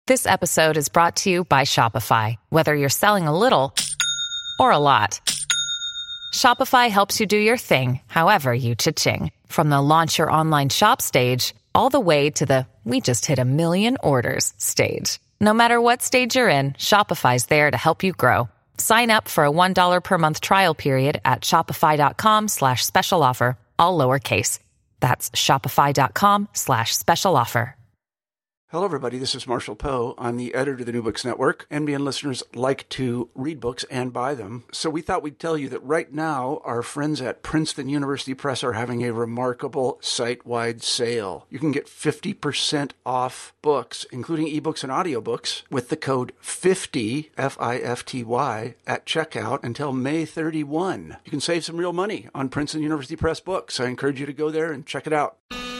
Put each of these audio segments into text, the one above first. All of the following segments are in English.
This episode is brought to you by Shopify. Whether you're selling a little or a lot, Shopify helps you do your thing, however you cha-ching. From the launch your online shop stage, all the way to the we just hit 1 million orders stage. No matter what stage you're in, Shopify's there to help you grow. Sign up for a $1 per month trial period at shopify.com/special offer, all lowercase. That's shopify.com/special offer. Hello, everybody. This is Marshall Poe. I'm the editor of the New Books Network. NBN listeners like to read books and buy them. So we thought we'd tell you that right now, our friends at Princeton University Press are having a remarkable site-wide sale. You can get 50% off books, including ebooks and audiobooks, with the code 50, F-I-F-T-Y, at checkout until May 31. You can save some real money on Princeton University Press books. I encourage you to go there and check it out.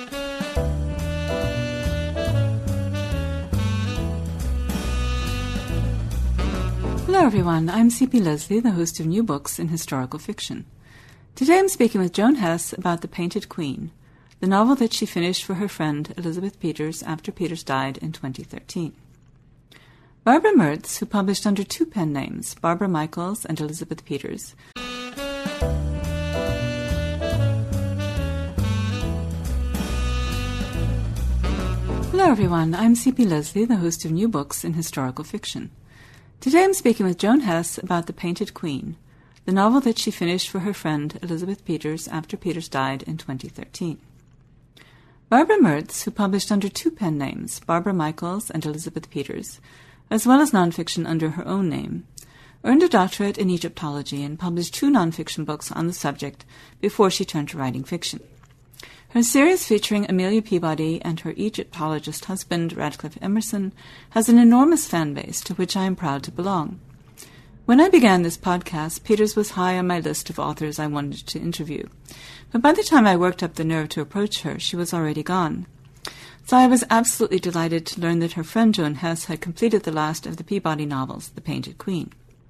Hello everyone, I'm C.P. Leslie, the host of New Books in Historical Fiction. Today I'm speaking with Joan Hess about The Painted Queen, the novel that she finished for her friend Elizabeth Peters after Peters died in 2013. Barbara Mertz, who published under two pen names, Barbara Michaels and Elizabeth Peters, Hello everyone, I'm C.P. Leslie, the host of New Books in Historical Fiction. Today I'm speaking with Joan Hess about The Painted Queen, the novel that she finished for her friend Elizabeth Peters after Peters died in 2013. Barbara Mertz, who published under two pen names, Barbara Michaels and Elizabeth Peters, as well as nonfiction under her own name, earned a doctorate in Egyptology and published two nonfiction books on the subject before she turned to writing fiction. Her series featuring Amelia Peabody and her Egyptologist husband, Radcliffe Emerson, has an enormous fan base to which I am proud to belong. When I began this podcast, Peters was high on my list of authors I wanted to interview. But by the time I worked up the nerve to approach her, she was already gone. So I was absolutely delighted to learn that her friend Joan Hess had completed the last of the Peabody novels, The Painted Queen.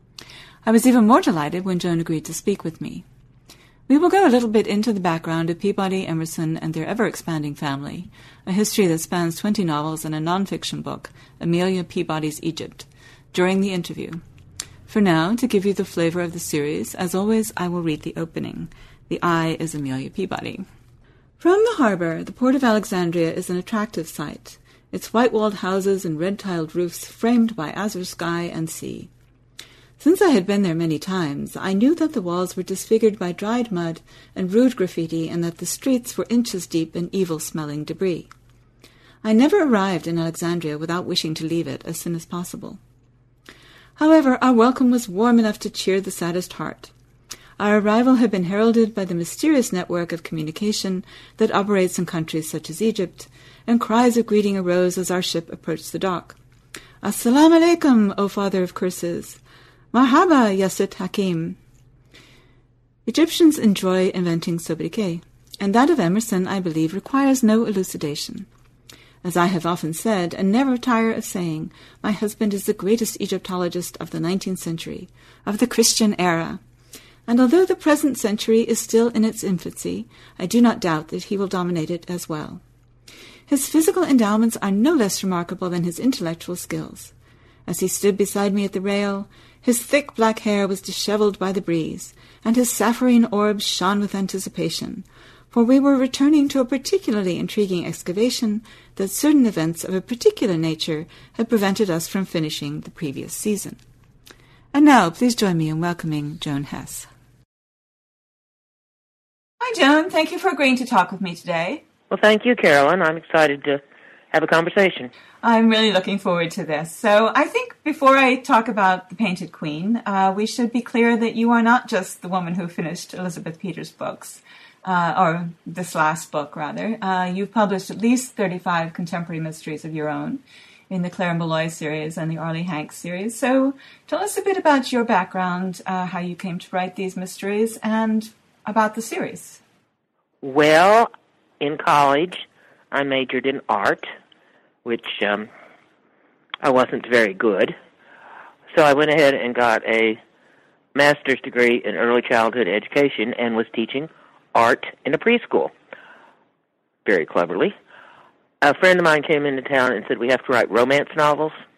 I was even more delighted when Joan agreed to speak with me. We will go a little bit into the background of Peabody, Emerson, and their ever-expanding family, a history that spans 20 novels and a nonfiction book, Amelia Peabody's Egypt, during the interview. For now, to give you the flavor of the series, as always, I will read the opening. The I is Amelia Peabody. From the harbor, the port of Alexandria is an attractive sight, its white-walled houses and red-tiled roofs framed by azure sky and sea. Since I had been there many times, I knew that the walls were disfigured by dried mud and rude graffiti and that the streets were inches deep in evil-smelling debris. I never arrived in Alexandria without wishing to leave it as soon as possible. However, our welcome was warm enough to cheer the saddest heart. Our arrival had been heralded by the mysterious network of communication that operates in countries such as Egypt, and cries of greeting arose as our ship approached the dock. "Assalamu alaikum, O father of curses! Marhaba, Yasit Hakim." Egyptians enjoy inventing sobriquet, and that of Emerson, I believe, requires no elucidation. As I have often said, and never tire of saying, my husband is the greatest Egyptologist of the 19th century, of the Christian era. And although the present century is still in its infancy, I do not doubt that he will dominate it as well. His physical endowments are no less remarkable than his intellectual skills. As he stood beside me at the rail, his thick black hair was disheveled by the breeze, and his sapphirine orbs shone with anticipation, for we were returning to a particularly intriguing excavation that certain events of a particular nature had prevented us from finishing the previous season. And now, please join me in welcoming Joan Hess. Hi, Joan. Thank you for agreeing to talk with me today. Well, thank you, Carolyn. I'm excited to have a conversation. I'm really looking forward to this. So I think before I talk about The Painted Queen, we should be clear that you are not just the woman who finished Elizabeth Peters' books, or this last book, rather. You've published at least 35 contemporary mysteries of your own in the Claire Molloy series and the Arlie Hanks series. So tell us a bit about your background, how you came to write these mysteries, and about the series. Well, in college, I majored in art, which I wasn't very good. So I went ahead and got a master's degree in early childhood education and was teaching art in a preschool, very cleverly. A friend of mine came into town and said, we have to write romance novels.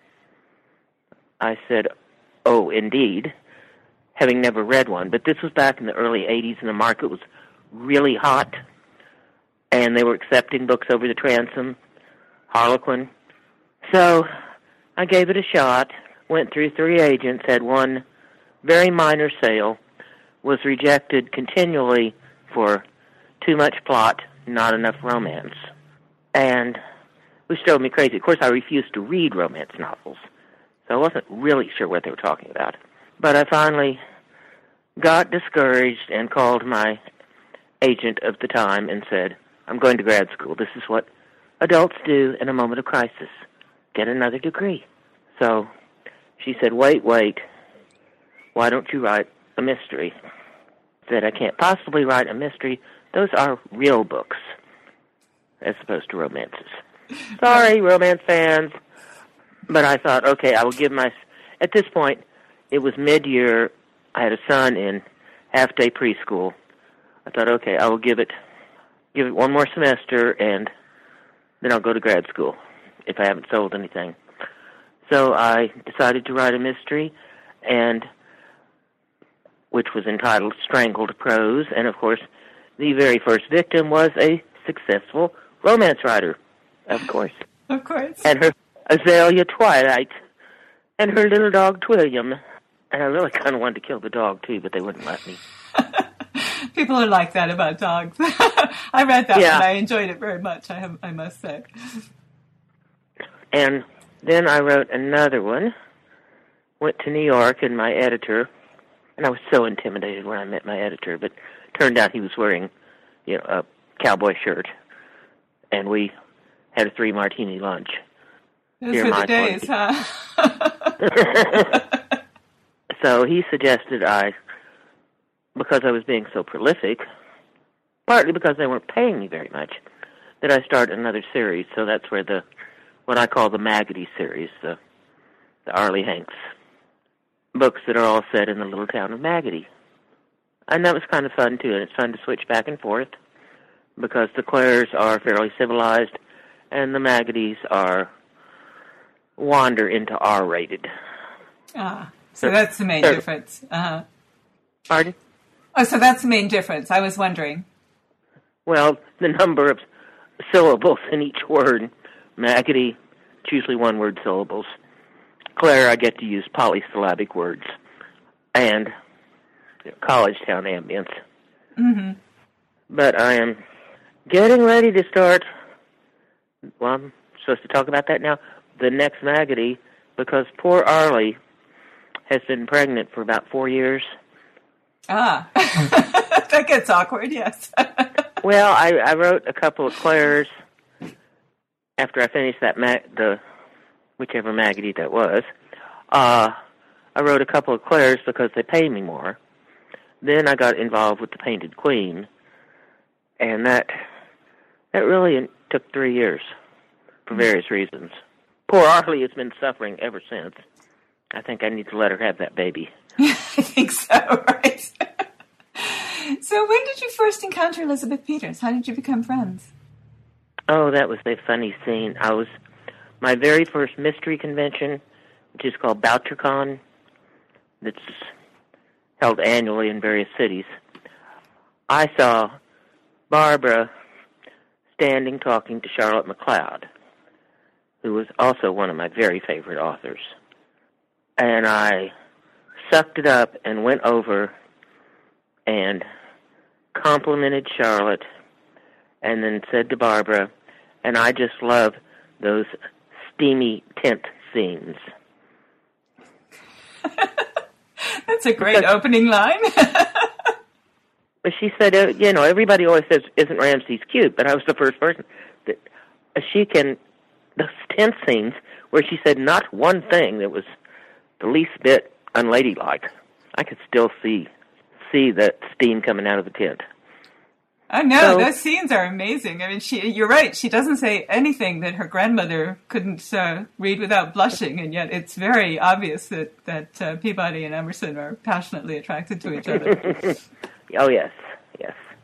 I said, "Oh, indeed," having never read one. But this was back in the early 80s, and the market was really hot, and they were accepting books over the transom, Harlequin. So I gave it a shot, went through 3 agents, had one very minor sale, was rejected continually for too much plot, not enough romance. And which drove me crazy. Of course, I refused to read romance novels, so I wasn't really sure what they were talking about. But I finally got discouraged and called my agent of the time and said, "I'm going to grad school. This is what adults do in a moment of crisis. Get another degree." So she said, wait, why don't you write a mystery? I said, "I can't possibly write a mystery. Those are real books, as opposed to romances." Sorry, romance fans. But I thought, okay, I will give at this point, it was mid-year. I had a son in half-day preschool. I thought, okay, I will give it one more semester, and then I'll go to grad school if I haven't sold anything. So I decided to write a mystery, which was entitled Strangled Prose, and of course, the very first victim was a successful romance writer, of course. Of course. And her Azalea Twilight, and her little dog Twilliam. And I really kind of wanted to kill the dog, too, but they wouldn't let me. People are like that about dogs. I read that and I enjoyed it very much, I must say. And then I wrote another one, went to New York, and my editor, and I was so intimidated when I met my editor, but turned out he was wearing, a cowboy shirt, and we had a 3-martini lunch. Those were the days, huh? So he suggested because I was being so prolific, partly because they weren't paying me very much, that I start another series. So that's where what I call the Maggotty series, the Arlie Hanks books that are all set in the little town of Maggotty. And that was kind of fun, too, and it's fun to switch back and forth because the Clares are fairly civilized and the Maggottys wander into R-rated. So that's the main difference. Uh-huh. Pardon? Oh, so that's the main difference. I was wondering. Well, the number of syllables in each word. Maggotty, it's usually one-word syllables. Clare, I get to use polysyllabic words. And college town ambience. Mm-hmm. But I am getting ready to start, well, I'm supposed to talk about that now, the next Maggotty, because poor Arlie has been pregnant for about 4 years. That gets awkward, yes. Well, I wrote a couple of Clares after I finished that whichever Maggotty that was. I wrote a couple of Clares because they pay me more. Then I got involved with the Painted Queen, and that really took 3 years for various reasons. Poor Arlie has been suffering ever since. I think I need to let her have that baby. I think so, right? So when did you first encounter Elizabeth Peters? How did you become friends? Oh, that was a funny scene. My very first mystery convention, which is called BoucherCon, that's held annually in various cities. I saw Barbara standing talking to Charlotte MacLeod, who was also one of my very favorite authors. And I sucked it up and went over and complimented Charlotte and then said to Barbara, and I just love those steamy tent scenes. That's a great opening line. But she said, everybody always says, isn't Ramses cute? But I was the first person that those tent scenes where she said not one thing that was the least bit unladylike. I could still see that steam coming out of the tent. Oh, no, those scenes are amazing. I mean, you're right. She doesn't say anything that her grandmother couldn't read without blushing, and yet it's very obvious that Peabody and Emerson are passionately attracted to each other. Oh, yes.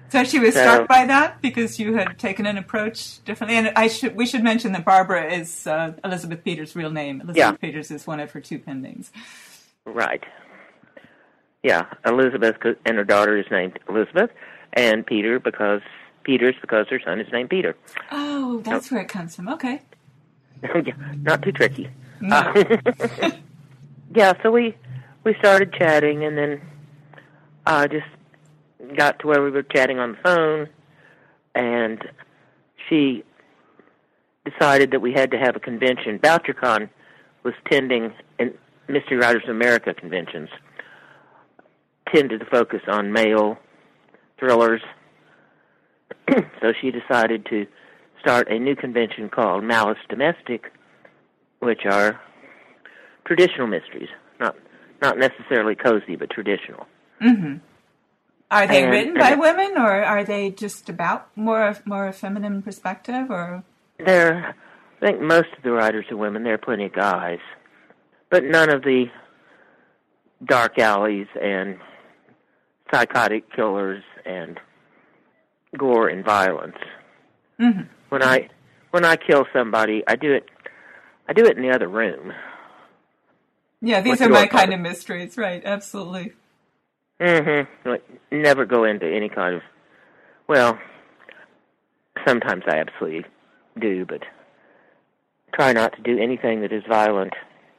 So she was struck by that because you had taken an approach differently. And we should mention that Barbara is Elizabeth Peters' real name. Elizabeth Peters is one of her two pen names. Right. Yeah, Elizabeth, and her daughter is named Elizabeth, and Peters because her son is named Peter. Oh, that's where it comes from. Okay. Not too tricky. No. Yeah, so we started chatting, and then just got to where we were chatting on the phone, and she decided that we had to have a convention. BoucherCon was tending, and Mystery Writers of America conventions tended to focus on male thrillers. So she decided to start a new convention called Malice Domestic, which are traditional mysteries, not necessarily cozy, but traditional. Mm-hmm. Are they written by women, or are they just about more a feminine perspective? Or I think most of the writers are women. There are plenty of guys, but none of the dark alleys and psychotic killers and gore and violence. Mm-hmm. When I kill somebody, I do it in the other room. Yeah, these are my kind of mysteries, right? Absolutely. Mm-hmm. Like, never go into any kind of, well, sometimes I absolutely do, but try not to do anything that is violent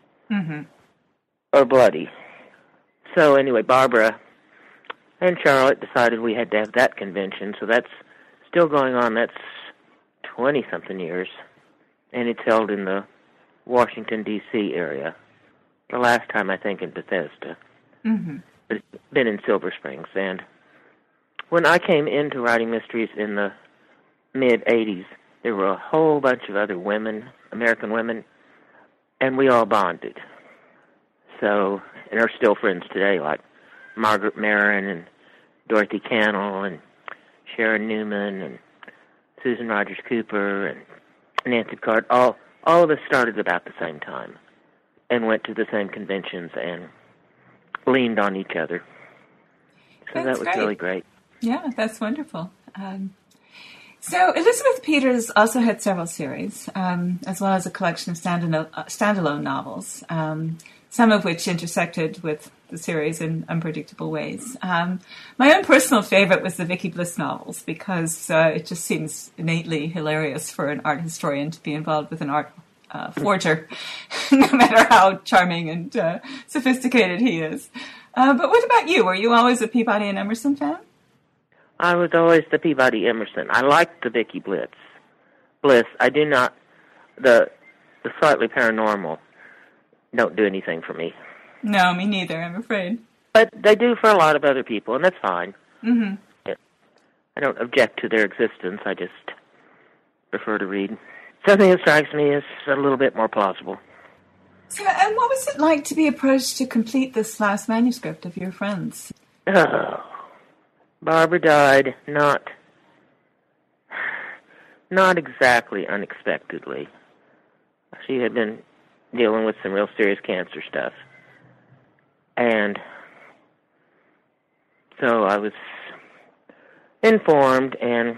or bloody. So anyway, Barbara and Charlotte decided we had to have that convention, so that's still going on. That's 20-something years, and it's held in the Washington, D.C. area. The last time, I think, in Bethesda. Mm-hmm. But it's been in Silver Springs. And when I came into writing mysteries in the mid-'80s, there were a whole bunch of other women, American women, and we all bonded. So, and are still friends today, like Margaret Maron and Dorothy Cannell and Sharon Newman and Susan Rogers Cooper and Nancy Card. All of us started about the same time and went to the same conventions and leaned on each other. So that was great. Really great. Yeah, that's wonderful. So Elizabeth Peters also had several series, as well as a collection of standalone novels, some of which intersected with the series in unpredictable ways. My own personal favorite was the Vicky Bliss novels, because it just seems innately hilarious for an art historian to be involved with an art forger, no matter how charming and sophisticated he is. But what about you? Were you always a Peabody and Emerson fan? I was always the Peabody Emerson. I liked the Vicky Bliss. I do not, the slightly paranormal don't do anything for me. No, me neither, I'm afraid. But they do for a lot of other people, and that's fine. Mm-hmm. I don't object to their existence. I just prefer to read something that strikes me as a little bit more plausible. So, and what was it like to be approached to complete this last manuscript of your friend's? Oh, Barbara died not exactly unexpectedly. She had been dealing with some real serious cancer stuff. And so I was informed and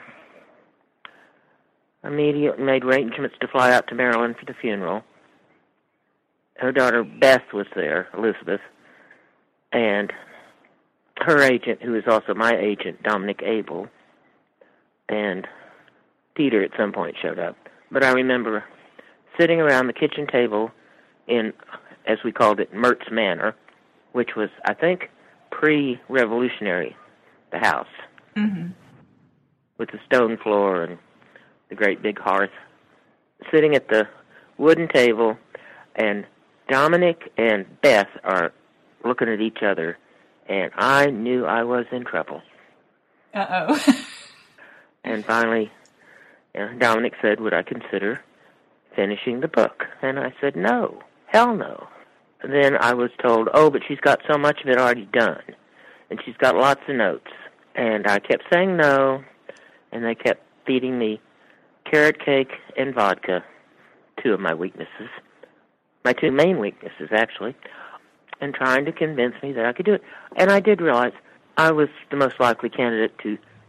immediately made arrangements to fly out to Maryland for the funeral. Her daughter Beth was there, Elizabeth, and her agent, who is also my agent, Dominic Abel, and Peter at some point showed up. But I remember sitting around the kitchen table in, as we called it, Mertz Manor, which was, I think, pre-revolutionary, the house, with the stone floor and the great big hearth, sitting at the wooden table, and Dominic and Beth are looking at each other, and I knew I was in trouble. Uh-oh. And finally, Dominic said, would I consider finishing the book? And I said, no, hell no. And then I was told, oh, but she's got so much of it already done, and she's got lots of notes. And I kept saying no, and they kept feeding me carrot cake and vodka, two of my weaknesses, my two main weaknesses, actually, and trying to convince me that I could do it. And I did realize I was the most likely candidate to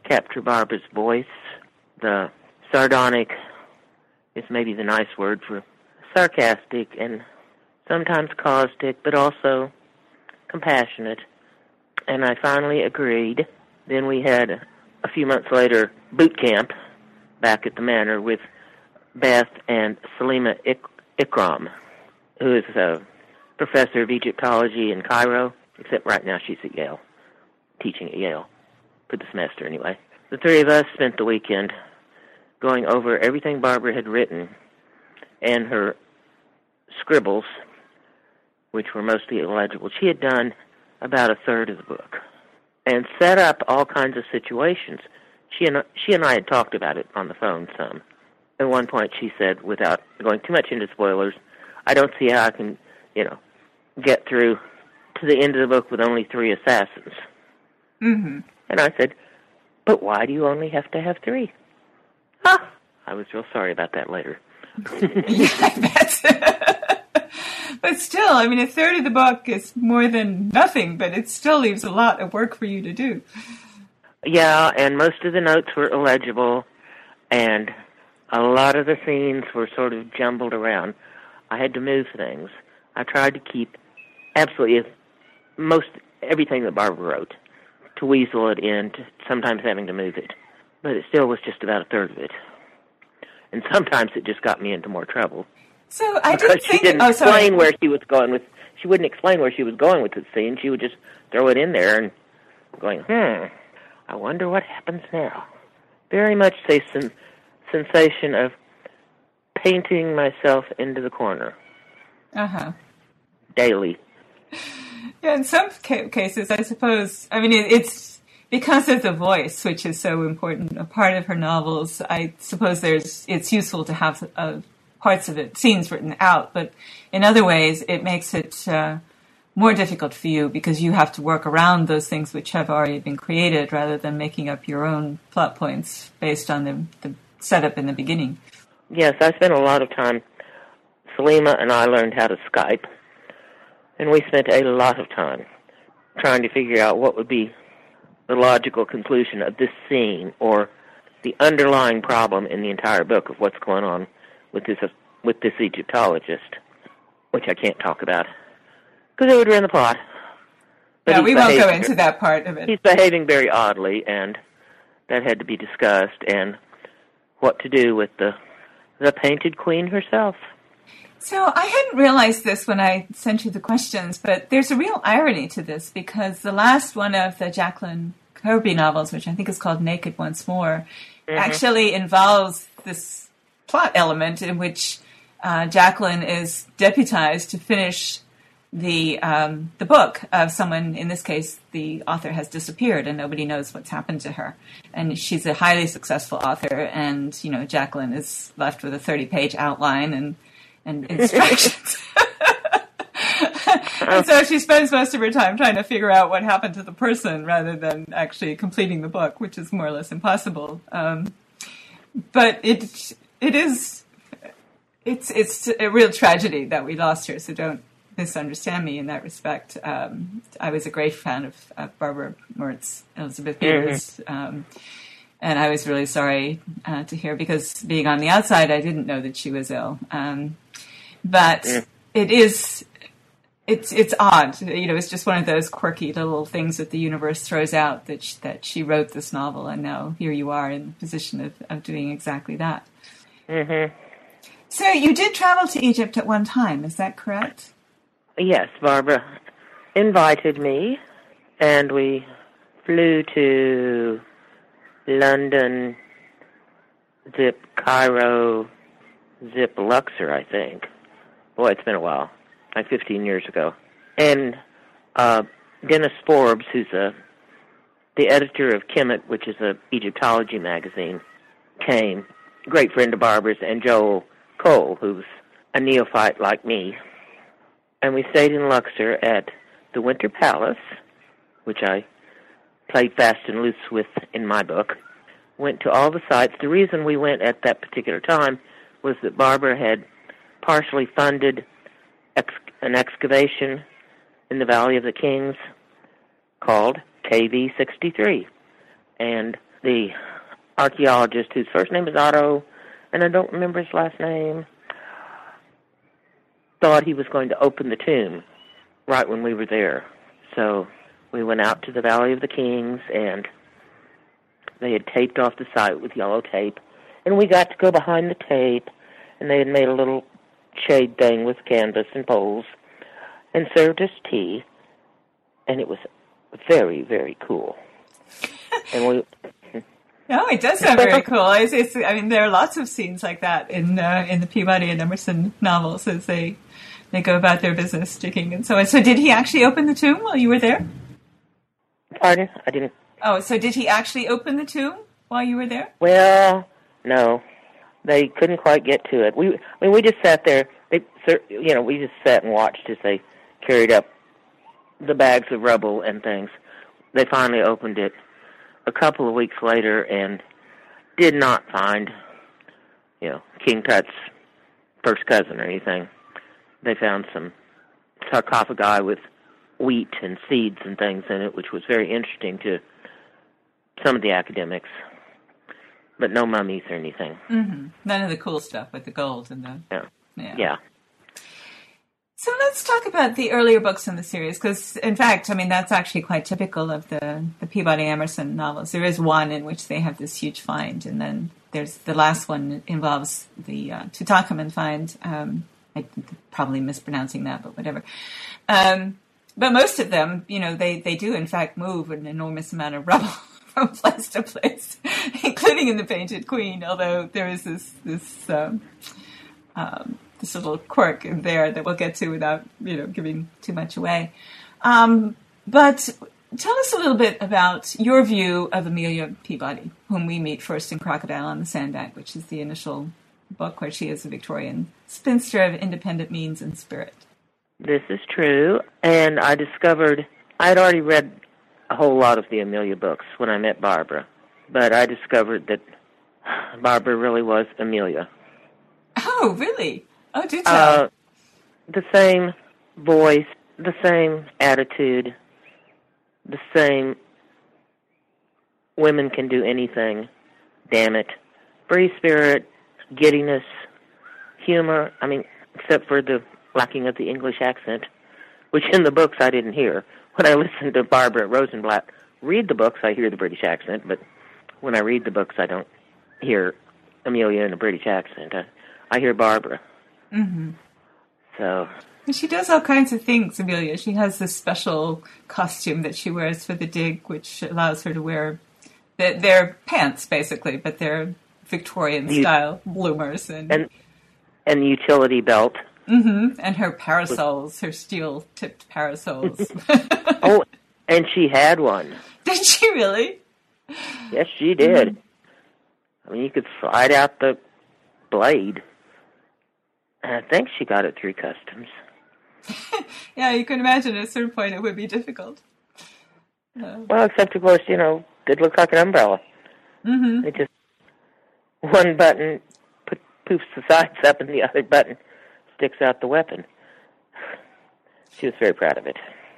capture Barbara's voice. The sardonic is maybe the nice word for sarcastic and sometimes caustic, but also compassionate. And I finally agreed. Then we had, a few months later, boot camp back at the Manor with Beth and Salima Ikram, who is a professor of Egyptology in Cairo, except right now she's at Yale, teaching at Yale, for the semester anyway. The three of us spent the weekend going over everything Barbara had written and her scribbles, which were mostly illegible. She had done about a third of the book and set up all kinds of situations. She and I had talked about it on the phone some. At one point she said, without going too much into spoilers, I don't see how I can, get through to the end of the book with only 3 assassins. Mm-hmm. And I said, but why do you only have to have 3? Ah, I was real sorry about that later. Yeah, I bet. But still, I mean, a third of the book is more than nothing, but it still leaves a lot of work for you to do. Yeah, and most of the notes were illegible, and a lot of the scenes were sort of jumbled around. I had to move things. I tried to keep absolutely most everything that Barbara wrote, to weasel it in, to sometimes having to move it. But it still was just about a third of it. And sometimes it just got me into more trouble. So I didn't think... She didn't explain where she was going with... She wouldn't explain where she was going with the scene. She would just throw it in there and going, I wonder what happens now. Very much a sensation of painting myself into the corner. Uh-huh. Daily. Yeah, in some cases, I suppose, I mean, it's because of the voice, which is so important, a part of her novels. I suppose it's useful to have parts of it, scenes written out, but in other ways, it makes it more difficult for you because you have to work around those things which have already been created rather than making up your own plot points based on the setup in the beginning. Yes, I spent a lot of time. Salima and I learned how to Skype, and we spent a lot of time trying to figure out what would be the logical conclusion of this scene or the underlying problem in the entire book of what's going on with this Egyptologist, which I can't talk about because it would ruin the plot. But yeah, we won't go into that part of it. He's behaving very oddly, and that had to be discussed, and what to do with the painted queen herself. So I hadn't realized this when I sent you the questions, but there's a real irony to this because the last one of the Jacqueline Kirby novels, which I think is called Naked Once More, actually involves this plot element in which Jacqueline is deputized to finish the book of someone. In this case, the author has disappeared and nobody knows what's happened to her. And she's a highly successful author, and Jacqueline is left with a 30-page outline and instructions. And so she spends most of her time trying to figure out what happened to the person rather than actually completing the book, which is more or less impossible. But it's a real tragedy that we lost her, so don't misunderstand me in that respect. I was a great fan of Barbara Mertz, Elizabeth Peters, and I was really sorry to hear, because being on the outside, I didn't know that she was ill. But it's odd. It's just one of those quirky little things that the universe throws out that she wrote this novel, and now here you are in the position of doing exactly that. Mm-hmm. So you did travel to Egypt at one time, is that correct? Yes, Barbara invited me, and we flew to London, zip Cairo, zip Luxor, I think. Boy, it's been a while, like 15 years ago. And Dennis Forbes, who's the editor of Kemet, which is a Egyptology magazine, came. Great friend of Barbara's, and Joel Cole, who's a neophyte like me. And we stayed in Luxor at the Winter Palace, which I played fast and loose with in my book. Went to all the sites. The reason we went at that particular time was that Barbara had partially funded an excavation in the Valley of the Kings called KV-63. And the archaeologist, whose first name is Otto, and I don't remember his last name, thought he was going to open the tomb right when we were there. So we went out to the Valley of the Kings, and they had taped off the site with yellow tape, and we got to go behind the tape, and they had made a little shade thing with canvas and poles and served us tea, and it was very, very cool. And we... No, it does sound very cool. I mean, there are lots of scenes like that in the Peabody and Emerson novels as they go about their business, digging and so on. So did he actually open the tomb while you were there? Pardon? I didn't... Oh, so did he actually open the tomb while you were there? Well, no. They couldn't quite get to it. We just sat there. We just sat and watched as they carried up the bags of rubble and things. They finally opened it a couple of weeks later and did not find, King Tut's first cousin or anything. They found some sarcophagi with wheat and seeds and things in it, which was very interesting to some of the academics, but no mummies or anything. Mm-hmm. None of the cool stuff with the gold and the... Yeah. So let's talk about the earlier books in the series, because, in fact, I mean, that's actually quite typical of the Peabody Emerson novels. There is one in which they have this huge find, and then there's the last one involves the Tutankhamun find. I'm probably mispronouncing that, but whatever. But most of them, they do, in fact, move an enormous amount of rubble from place to place, including in the Painted Queen, although there is this little quirk in there that we'll get to without, giving too much away. But tell us a little bit about your view of Amelia Peabody, whom we meet first in Crocodile on the Sandbank, which is the initial book where she is a Victorian spinster of independent means and spirit. This is true, and I discovered I'd already read a whole lot of the Amelia books when I met Barbara, but I discovered that Barbara really was Amelia. Oh, really? Oh, do tell. The same voice, the same attitude, the same women can do anything, damn it, free spirit, giddiness, humor, except for the lacking of the English accent, which in the books I didn't hear. When I listen to Barbara Rosenblatt read the books, I hear the British accent, but when I read the books, I don't hear Amelia in a British accent. I hear Barbara. Mm-hmm. So... She does all kinds of things, Amelia. She has this special costume that she wears for the dig, which allows her to wear... They're pants, basically, but they're Victorian-style bloomers. And the utility belt. Mm-hmm. And her parasols, her steel-tipped parasols. Oh, and she had one. Did she really? Yes, she did. Mm-hmm. You could slide out the blade. And I think she got it through customs. Yeah, you can imagine at a certain point it would be difficult. Well, except, of course, it looked like an umbrella. Mm-hmm. It just, one button poofs the sides up and the other button sticks out the weapon. She was very proud of it.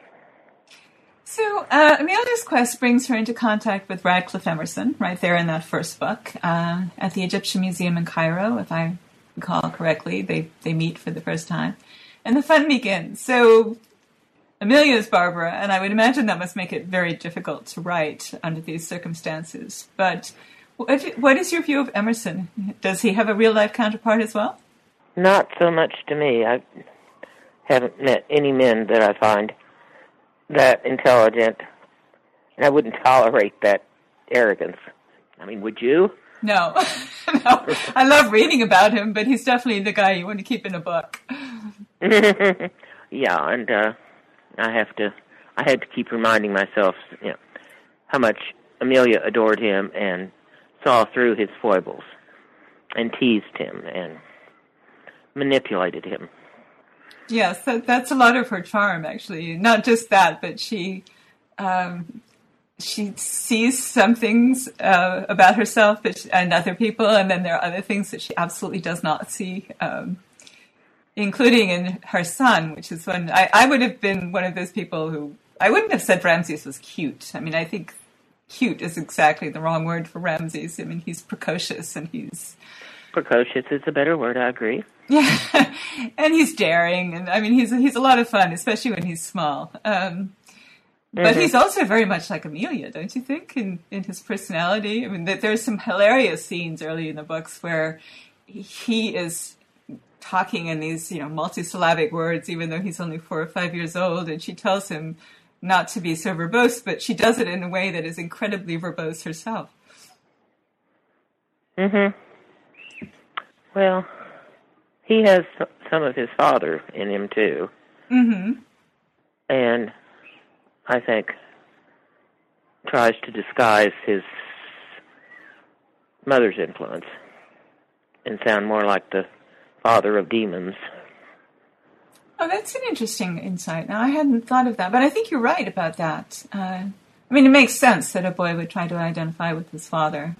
So Amelia's quest brings her into contact with Radcliffe Emerson, right there in that first book, at the Egyptian Museum in Cairo, if I recall correctly. They meet for the first time. And the fun begins. So Amelia is Barbara, and I would imagine that must make it very difficult to write under these circumstances. But what is your view of Emerson? Does he have a real-life counterpart as well? Not so much to me. I haven't met any men that I find that intelligent, and I wouldn't tolerate that arrogance. Would you? No. No. I love reading about him, but he's definitely the guy you want to keep in a book. Yeah, and I had to keep reminding myself, how much Amelia adored him and saw through his foibles and teased him and manipulated him. Yes, that's a lot of her charm, actually. Not just that, but she sees some things about herself and other people, and then there are other things that she absolutely does not see, including in her son, which is when I would have been one of those people who... I wouldn't have said Ramses was cute. I think cute is exactly the wrong word for Ramses. I mean, he's precocious and he's... Precocious is a better word, I agree. Yeah, and he's daring, and I mean, he's a lot of fun, especially when he's small. But he's also very much like Amelia, don't you think, in his personality? I mean, there's some hilarious scenes early in the books where he is talking in these, multisyllabic words, even though he's only 4 or 5 years old, and she tells him not to be so verbose, but she does it in a way that is incredibly verbose herself. Well, he has some of his father in him, too. And I think tries to disguise his mother's influence and sound more like the father of demons. Oh, that's an interesting insight. Now, I hadn't thought of that, but I think you're right about that. I mean, it makes sense that a boy would try to identify with his father.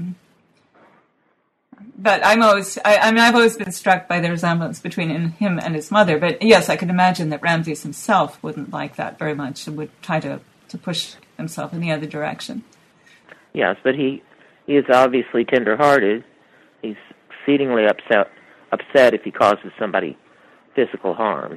But I've always been struck by the resemblance between him and his mother. But yes, I can imagine that Ramses himself wouldn't like that very much and would try to push himself in the other direction. Yes, but he is obviously tender-hearted. He's exceedingly upset if he causes somebody physical harm.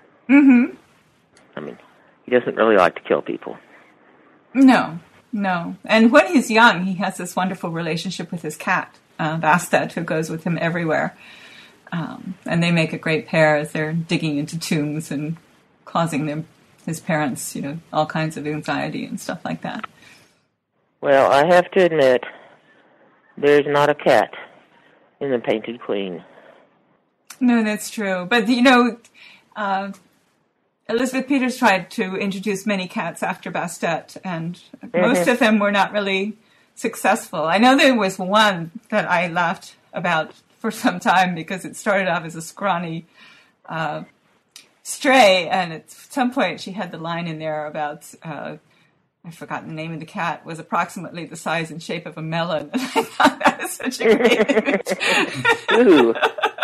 I mean, he doesn't really like to kill people. No. And when he's young, he has this wonderful relationship with his cat, Bastet, who goes with him everywhere. And they make a great pair as they're digging into tombs and causing his parents, all kinds of anxiety and stuff like that. Well, I have to admit, there's not a cat in The Painted Queen. No, that's true. But, Elizabeth Peters tried to introduce many cats after Bastet, and most of them were not really successful. I know there was one that I laughed about for some time because it started off as a scrawny stray, and at some point she had the line in there about, I've forgotten the name of the cat, was approximately the size and shape of a melon. And I thought that was such a great image. Ooh.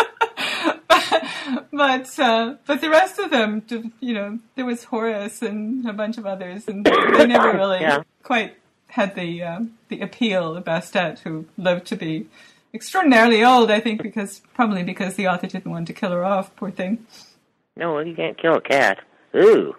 But the rest of them, there was Horace and a bunch of others, and they never really quite had the appeal of Bastet, who lived to be extraordinarily old, I think, probably because the author didn't want to kill her off, poor thing. No, well, you can't kill a cat. Ooh.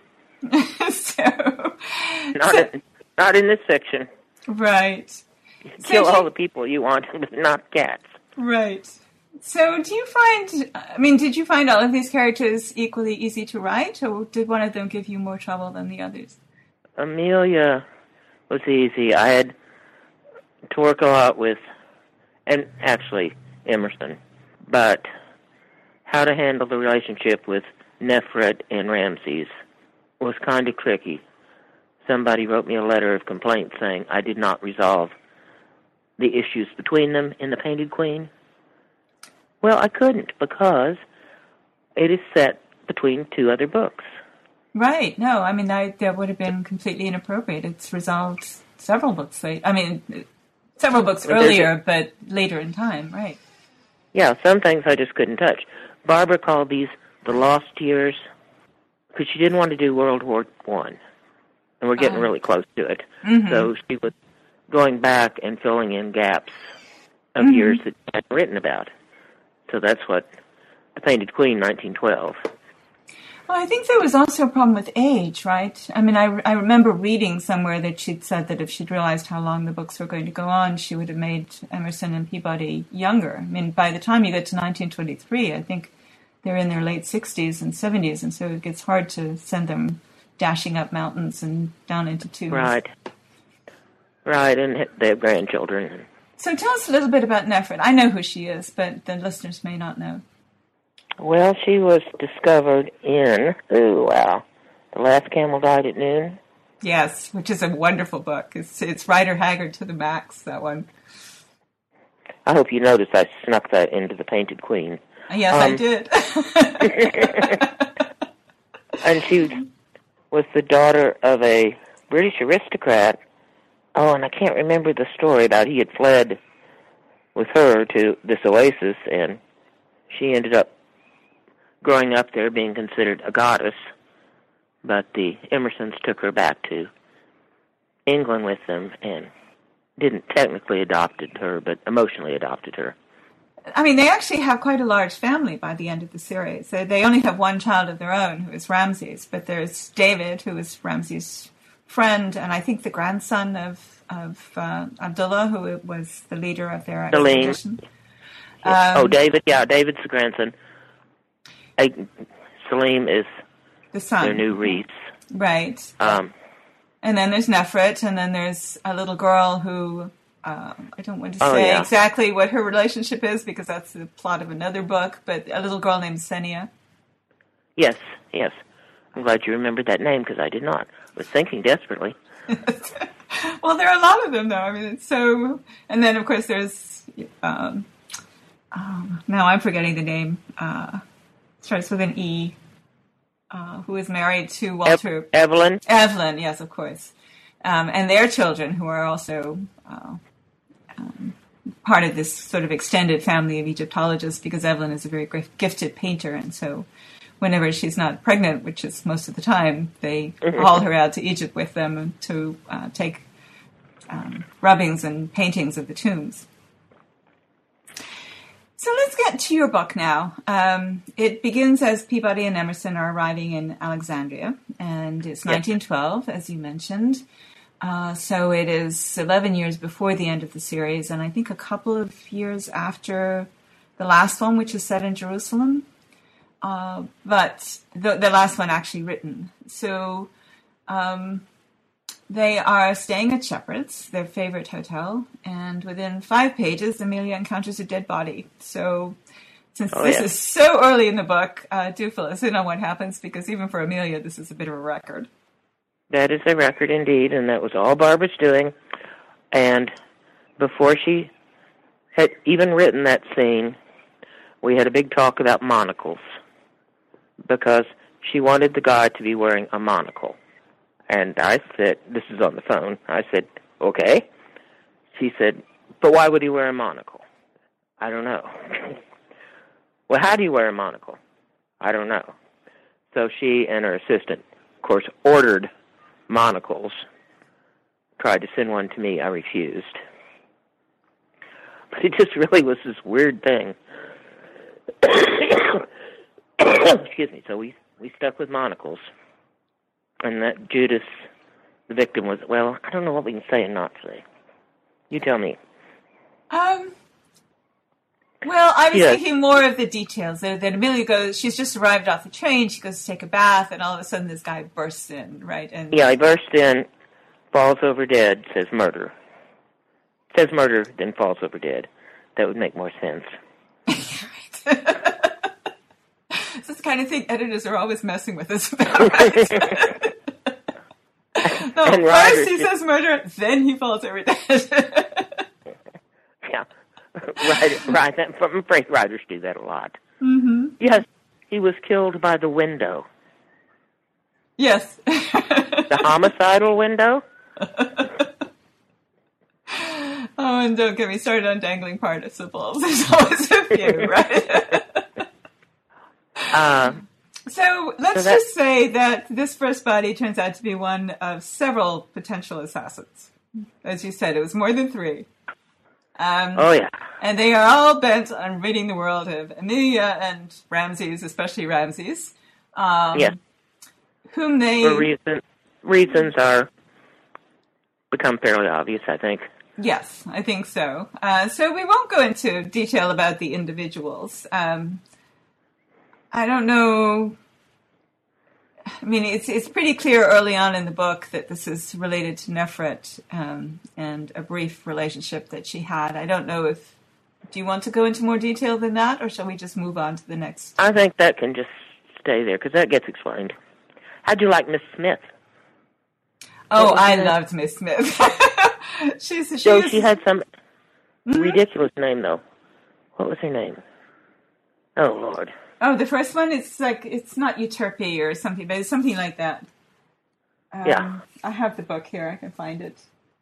Not in this section. Right. You can kill all the people you want, but not cats. Right. So did you find all of these characters equally easy to write, or did one of them give you more trouble than the others? Amelia was easy. I had to work a lot with, and actually Emerson, but how to handle the relationship with Nefret and Ramses was kind of tricky. Somebody wrote me a letter of complaint saying I did not resolve the issues between them in The Painted Queen. Well, I couldn't because it is set between 2 other books. Right. No, I mean, that would have been completely inappropriate. It's resolved several books earlier, but later in time, right. Yeah, some things I just couldn't touch. Barbara called these the lost years because she didn't want to do World War I, and we're getting really close to it. So she was going back and filling in gaps of years that she hadn't written about. So that's what The Painted Queen, 1912. Well, I think there was also a problem with age, right? I mean, I remember reading somewhere that she'd said that if she'd realized how long the books were going to go on, she would have made Emerson and Peabody younger. I mean, by the time you get to 1923, I think they're in their late 60s and 70s, and so it gets hard to send them dashing up mountains and down into tombs. Right, and they have grandchildren. So tell us a little bit about Nefret. I know who she is, but the listeners may not know. Well, she was discovered in, The Last Camel Died at Noon. Yes, which is a wonderful book. It's Rider Haggard to the max, that one. I hope you noticed I snuck that into The Painted Queen. Yes, I did. And she was the daughter of a British aristocrat. Oh, and I can't remember the story about he had fled with her to this oasis, and she ended up growing up there being considered a goddess, but the Emersons took her back to England with them and didn't technically adopted her, but emotionally adopted her. I mean, they actually have quite a large family by the end of the series. They only have one child of their own, who is Ramses, but there's David, who is Ramses' friend, and I think the grandson of Abdullah, who was the leader of their expedition. David, David's the grandson. Salim is the son. Their new Reese. Right. And then there's Nefret, and then there's a little girl who, I don't want to say exactly what her relationship is, because that's the plot of another book, but a little girl named Senia. Yes. I'm glad you remembered that name, because I did not. I was thinking desperately. Well, there are a lot of them, though. I mean, it's so... And then, of course, there's... now I'm forgetting the name. Starts with an E. Who is married to Walter... Evelyn? Evelyn, yes, of course. And their children, who are also part of this sort of extended family of Egyptologists, because Evelyn is a very gifted painter, and so whenever she's not pregnant, which is most of the time, they haul her out to Egypt with them to take rubbings and paintings of the tombs. So let's get to your book now. It begins as Peabody and Emerson are arriving in Alexandria, and it's 1912, as you mentioned. So it is 11 years before the end of the series, and I think a couple of years after the last one, which is set in Jerusalem. But the last one actually written. So they are staying at Shepherd's, their favorite hotel, and within 5 pages, Amelia encounters a dead body. So since this is so early in the book, do fill us in on what happens, because even for Amelia, this is a bit of a record. That is a record indeed, and that was all Barbara's doing. And before she had even written that scene, we had a big talk about monocles, because she wanted the guy to be wearing a monocle. And I said, this is on the phone, I said, okay. She said, but why would he wear a monocle? I don't know. Well, how do you wear a monocle? I don't know. So she and her assistant, of course, ordered monocles, tried to send one to me. I refused. But it just really was this weird thing. Excuse me. So we stuck with monocles. And that Judas, the victim, was, well, I don't know what we can say and not say. You tell me. Well, I was thinking more of the details. That Amelia goes, she's just arrived off the train, she goes to take a bath, and all of a sudden this guy bursts in, right? And he bursts in, falls over dead, says murder. Says murder, then falls over dead. That would make more sense. It's the kind of thing editors are always messing with us about, right? No, first he says murder, then he falls over dead. Yeah, right. I'm afraid writers do that a lot. Mm-hmm. Yes, he was killed by the window. Yes. The homicidal window? Oh, and don't get me started on dangling participles. There's always a few, right? So let's just say that this first body turns out to be one of several potential assassins. As you said, it was more than 3. And they are all bent on ridding the world of Amelia and Ramses, especially Ramses. Whom they... For reasons are become fairly obvious, I think. Yes, I think so. So we won't go into detail about the individuals. I don't know. I mean, it's pretty clear early on in the book that this is related to Nefret and a brief relationship that she had. I don't know if... Do you want to go into more detail than that, or shall we just move on to the next? I think that can just stay there, because that gets explained. How'd you like Miss Smith? Oh, I loved Miss Smith. She had some ridiculous name, though. What was her name? Oh, Lord. Oh, the first one, it's not Euterpe or something, but it's something like that. I have the book here. I can find it.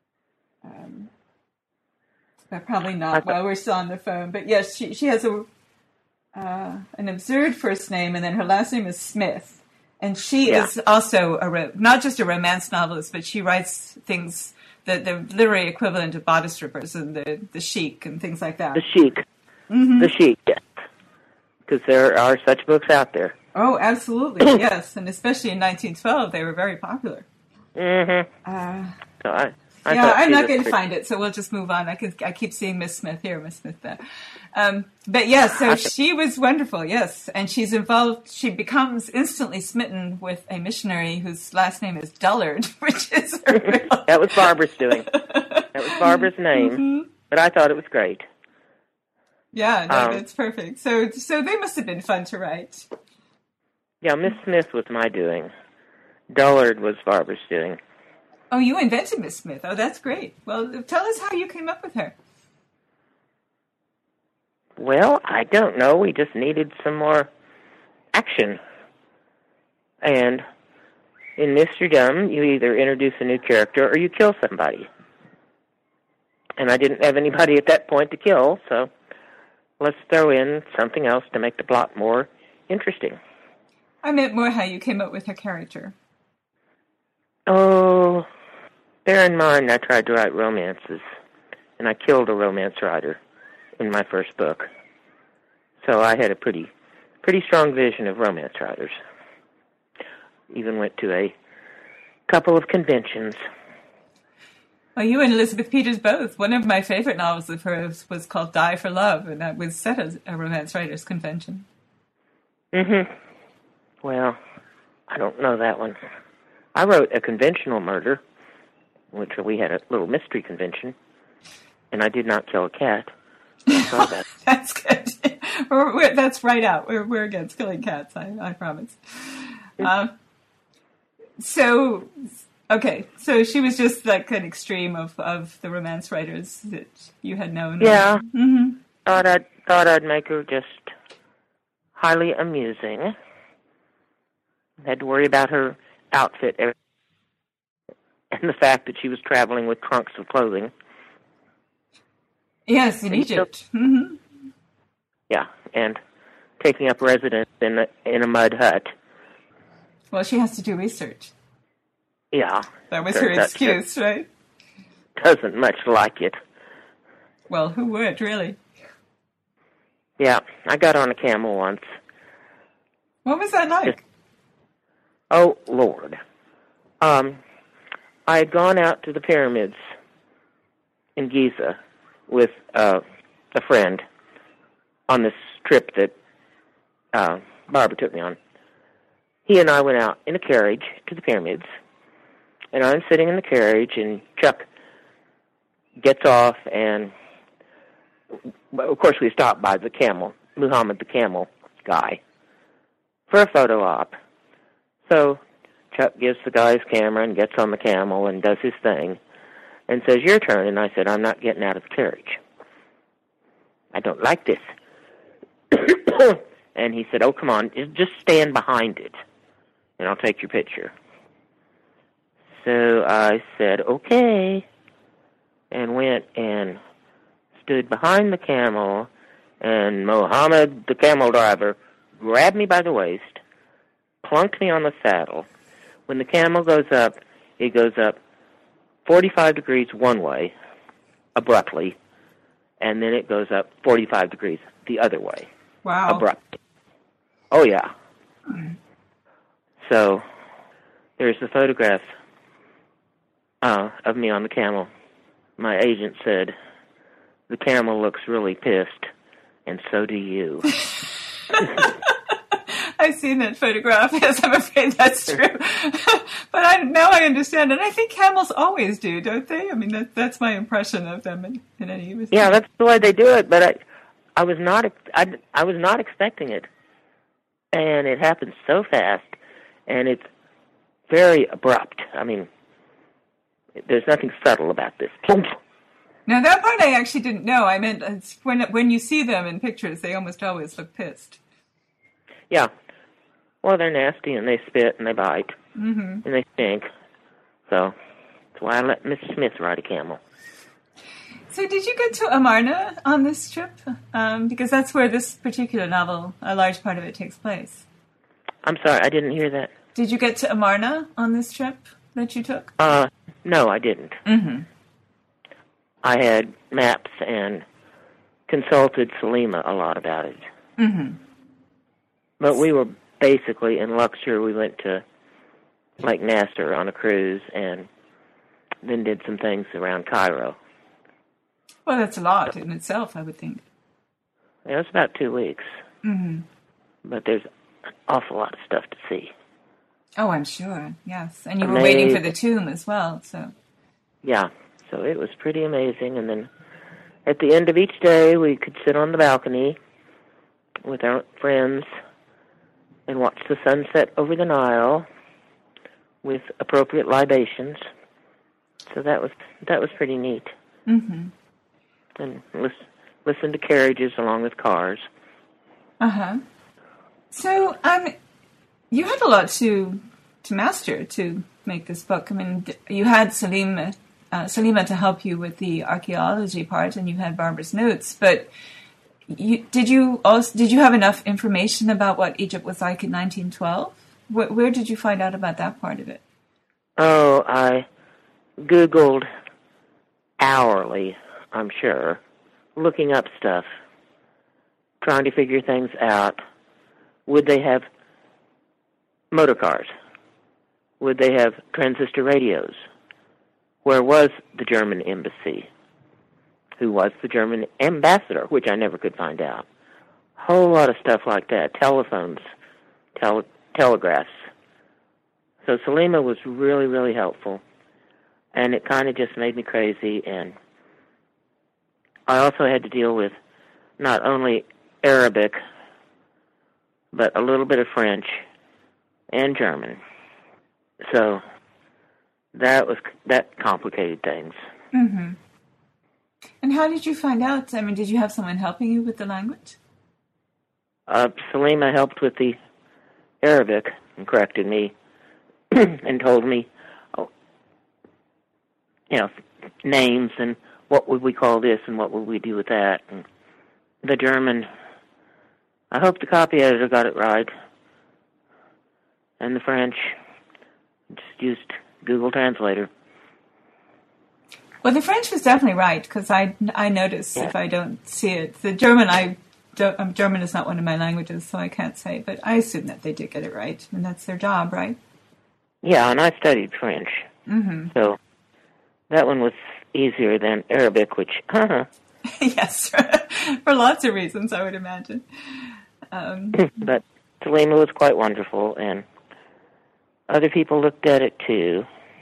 But probably not while we're still on the phone. But yes, she has an absurd first name, and then her last name is Smith. And she is also not just a romance novelist, but she writes things the literary equivalent of bodice strippers and the chic and things like that. The chic. Mm-hmm. The chic, yes. Because there are such books out there. Oh, absolutely, yes. And especially in 1912, they were very popular. Mm-hmm. So I'm not going to find it, so we'll just move on. I keep seeing Miss Smith here, Miss Smith there. But yes, so she was wonderful, yes. And she becomes instantly smitten with a missionary whose last name is Dullard, which is That was Barbara's doing. That was Barbara's name. Mm-hmm. But I thought it was great. Yeah, no, that's perfect. So they must have been fun to write. Yeah, Miss Smith was my doing. Dullard was Barbara's doing. Oh, you invented Miss Smith. Oh, that's great. Well, tell us how you came up with her. Well, I don't know. We just needed some more action. And in Mr. Dumb, you either introduce a new character or you kill somebody. And I didn't have anybody at that point to kill, so let's throw in something else to make the plot more interesting. I meant more how you came up with her character. Oh, bear in mind I tried to write romances, and I killed a romance writer in my first book. So I had a pretty strong vision of romance writers. Even went to a couple of conventions. Well, you and Elizabeth Peters both. One of my favorite novels of hers was called Die for Love, and that was set as a romance writers convention. Mm-hmm. Well, I don't know that one. I wrote a conventional murder, which we had a little mystery convention, and I did not kill a cat. That. That's good. That's right out. We're against killing cats, I promise. So she was just like an extreme of the romance writers that you had known. Yeah. Mm-hmm. Thought I'd make her just highly amusing. Had to worry about her outfit and the fact that she was traveling with trunks of clothing. Yes, in Egypt. Mm-hmm. Yeah, and taking up residence in a mud hut. Well, she has to do research. Yeah. That was her excuse, right? Doesn't much like it. Well, who would, really? Yeah, I got on a camel once. What was that like? Oh, Lord. I had gone out to the pyramids in Giza with a friend on this trip that Barbara took me on. He and I went out in a carriage to the pyramids, and I'm sitting in the carriage, and Chuck gets off, and of course we stopped by the camel, Muhammad the camel guy, for a photo op. So Chuck gives the guy his camera and gets on the camel and does his thing and says, "Your turn." And I said, "I'm not getting out of the carriage. I don't like this." And he said, "Oh, come on, just stand behind it, and I'll take your picture." So I said, "Okay," and went and stood behind the camel, and Mohammed, the camel driver, grabbed me by the waist, plunked me on the saddle. When the camel goes up, it goes up 45 degrees one way, abruptly, and then it goes up 45 degrees the other way. Wow. Abruptly. Oh, yeah. So there's the photograph of me on the camel. My agent said, "The camel looks really pissed, and so do you." I've seen that photograph. Yes, I'm afraid that's true. But now I understand, and I think camels always do, don't they? I mean, that's my impression of them in any respect. Yeah, that's the way they do it. But I was not expecting it, and it happened so fast, and it's very abrupt. I mean, there's nothing subtle about this. Now, that part I actually didn't know. I meant when you see them in pictures, they almost always look pissed. Yeah. Well, they're nasty, and they spit, and they bite, and they stink. So that's why I let Miss Smith ride a camel. So did you get to Amarna on this trip? Because that's where this particular novel, a large part of it, takes place. I'm sorry, I didn't hear that. Did you get to Amarna on this trip that you took? No, I didn't. Mm-hmm. I had maps and consulted Salima a lot about it. Mm-hmm. But we were basically in Luxor. We went to Lake Nasser on a cruise and then did some things around Cairo. Well, that's a lot in itself, I would think. It was about 2 weeks. Mm-hmm. But there's an awful lot of stuff to see. Oh, I'm sure, yes. And you were waiting for the tomb as well, so... Yeah, so it was pretty amazing. And then at the end of each day, we could sit on the balcony with our friends and watch the sunset over the Nile with appropriate libations. So that was pretty neat. Mm-hmm. And listen to carriages along with cars. Uh-huh. So, you had a lot to master to make this book. I mean, you had Salima to help you with the archaeology part, and you had Barbara's notes. But did you have enough information about what Egypt was like in 1912? Where did you find out about that part of it? Oh, I Googled hourly, I'm sure, looking up stuff, trying to figure things out. Would they have motor cars? Would they have transistor radios? Where was the German embassy? Who was the German ambassador, which I never could find out. Whole lot of stuff like that. Telephones, telegraphs. So Salima was really, really helpful. And it kind of just made me crazy. And I also had to deal with not only Arabic, but a little bit of French and German. So that complicated things. Mm-hmm. And how did you find out? I mean, did you have someone helping you with the language? Salima helped with the Arabic and corrected me and told me, names and what would we call this and what would we do with that. And the German, I hope the copy editor got it right. And the French, just used Google Translator. Well, the French was definitely right, because I notice if I don't see it. The German, German is not one of my languages, so I can't say, but I assume that they did get it right, and that's their job, right? Yeah, and I studied French. Mm-hmm. So that one was easier than Arabic, which, Yes, for lots of reasons, I would imagine. But Salima was quite wonderful, and other people looked at it too.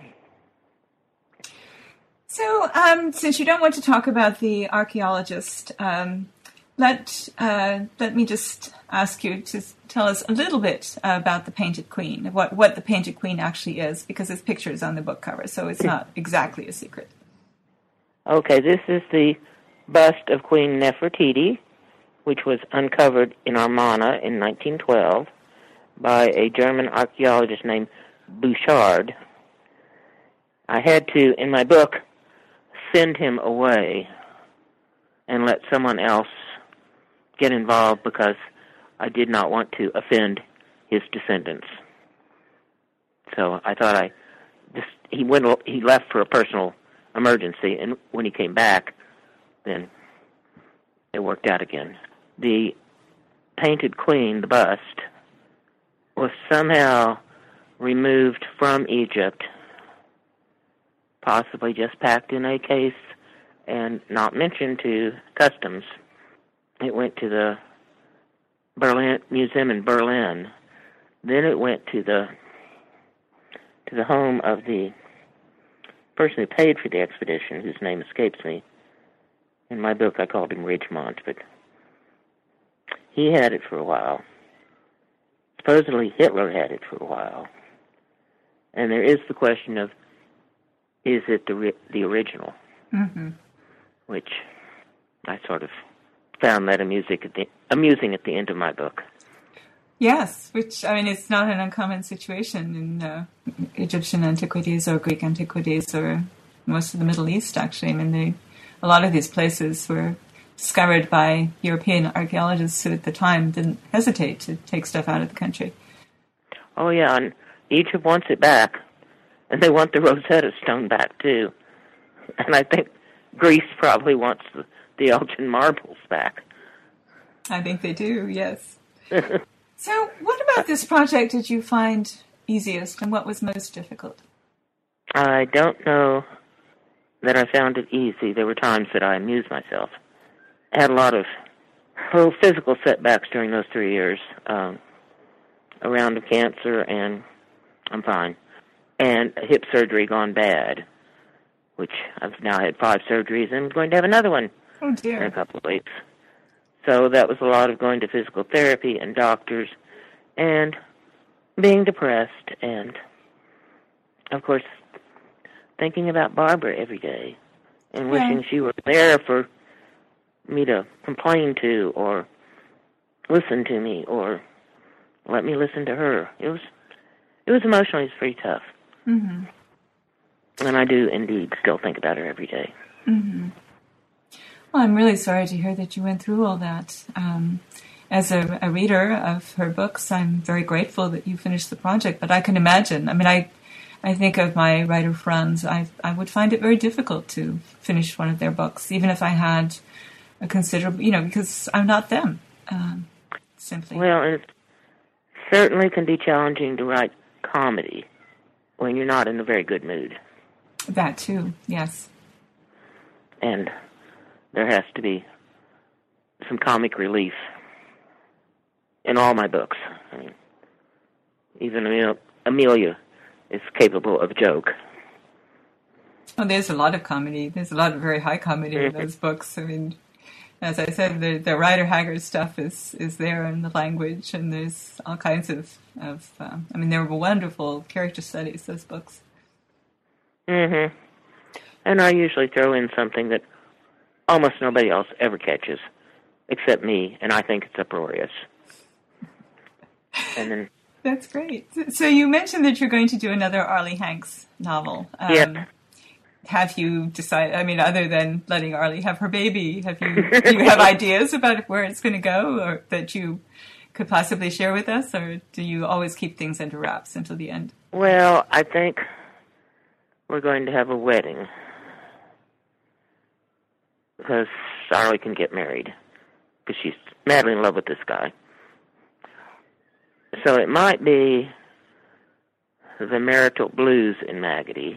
So, since you don't want to talk about the archaeologist, let me just ask you to tell us a little bit about the Painted Queen, what the Painted Queen actually is, because there's pictures on the book cover, so it's not exactly a secret. Okay, this is the bust of Queen Nefertiti, which was uncovered in Amarna in 1912 by a German archaeologist named Bouchard. I had to, in my book, send him away and let someone else get involved because I did not want to offend his descendants. So I thought he left for a personal emergency, and when he came back, then it worked out again. The Painted Queen, the bust, was somehow removed from Egypt, possibly just packed in a case and not mentioned to customs. It went to the Berlin Museum in Berlin. Then it went to the home of the person who paid for the expedition, whose name escapes me. In my book, I called him Ridgemont, but he had it for a while. Supposedly, Hitler had it for a while. And there is the question of, is it the original? Mm-hmm. Which I sort of found that amusing at the end of my book. Yes, which, I mean, it's not an uncommon situation in Egyptian antiquities or Greek antiquities or most of the Middle East, actually. I mean, a lot of these places were discovered by European archaeologists who at the time didn't hesitate to take stuff out of the country. Oh, yeah, and Egypt wants it back, and they want the Rosetta Stone back, too. And I think Greece probably wants the Elgin marbles back. I think they do, yes. So what about this project did you find easiest, and what was most difficult? I don't know that I found it easy. There were times that I amused myself. I had a lot of physical setbacks during those 3 years. A round of cancer, and I'm fine. And hip surgery gone bad, which I've now had 5 surgeries and I'm going to have another one in a couple of weeks. So that was a lot of going to physical therapy and doctors and being depressed and, of course, thinking about Barbara every day and wishing she were there for me to complain to or listen to me or let me listen to her. It was emotionally pretty tough. Mm-hmm. And I do indeed still think about her every day. Mm-hmm. Well, I'm really sorry to hear that you went through all that. As a reader of her books, I'm very grateful that you finished the project, but I can imagine. I mean, I think of my writer friends, I would find it very difficult to finish one of their books, even if I had a considerable, because I'm not them, simply. Well, it certainly can be challenging to write comedy when you're not in a very good mood. That too, yes. And there has to be some comic relief in all my books. I mean, even Amelia is capable of joke. Oh, there's a lot of comedy. There's a lot of very high comedy in those books. I mean, as I said, the Rider Haggard stuff is there in the language, and there's all kinds of they're wonderful character studies, those books. Mm-hmm. And I usually throw in something that almost nobody else ever catches, except me, and I think it's uproarious. And then that's great. So you mentioned that you're going to do another Arlie Hanks novel. Yep. Have you decided, other than letting Arlie have her baby, do you have ideas about where it's going to go, or that you could possibly share with us, or do you always keep things under wraps until the end? Well, I think we're going to have a wedding, because Arlie can get married, because she's madly in love with this guy. So it might be the marital blues in Maggotty,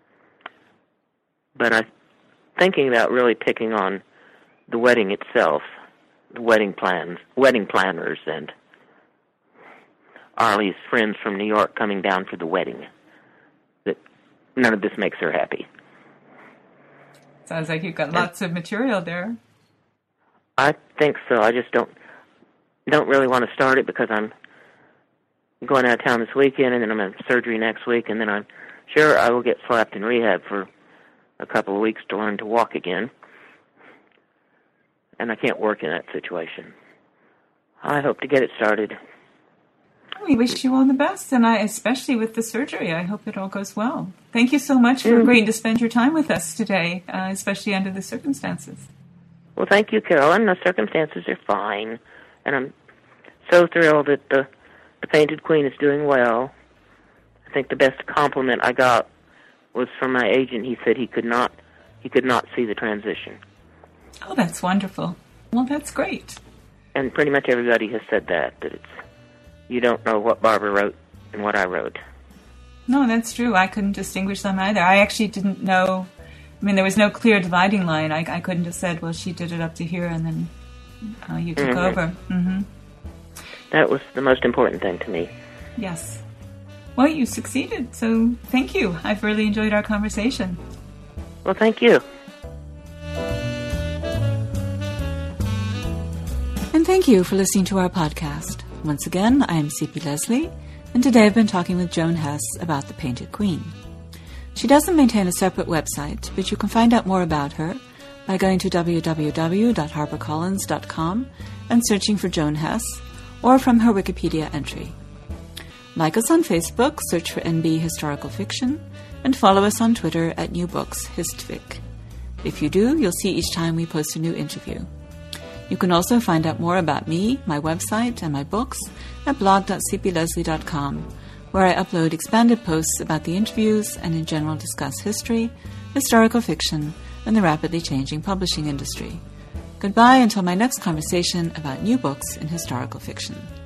but I'm thinking about really picking on the wedding itself, the wedding planners, and Arlie's friends from New York coming down for the wedding. That none of this makes her happy. Sounds like you've got lots of material there. I think so. I just don't really want to start it because I'm going out of town this weekend, and then I'm having surgery next week, and then I'm sure I will get slapped in rehab for a couple of weeks to learn to walk again. And I can't work in that situation. I hope to get it started. We wish you all the best, and especially with the surgery, I hope it all goes well. Thank you so much for agreeing to spend your time with us today, especially under the circumstances. Well, thank you, Carolyn. The circumstances are fine, and I'm so thrilled that the Painted Queen is doing well. I think the best compliment I got was from my agent. He said he could not see the transition. Oh, that's wonderful. Well, that's great. And pretty much everybody has said that you don't know what Barbara wrote and what I wrote. No, that's true. I couldn't distinguish them either. I actually didn't know. There was no clear dividing line. I couldn't have said, well, she did it up to here, and then you took over. Mm-hmm. That was the most important thing to me. Yes. Well, you succeeded, so thank you. I've really enjoyed our conversation. Well, thank you. And thank you for listening to our podcast. Once again, I am C.P. Leslie, and today I've been talking with Joan Hess about The Painted Queen. She doesn't maintain a separate website, but you can find out more about her by going to www.harpercollins.com and searching for Joan Hess, or from her Wikipedia entry. Like us on Facebook, search for NB Historical Fiction, and follow us on Twitter at New Books Histfic. If you do, you'll see each time we post a new interview. You can also find out more about me, my website, and my books at blog.cpleslie.com, where I upload expanded posts about the interviews and in general discuss history, historical fiction, and the rapidly changing publishing industry. Goodbye until my next conversation about new books in historical fiction.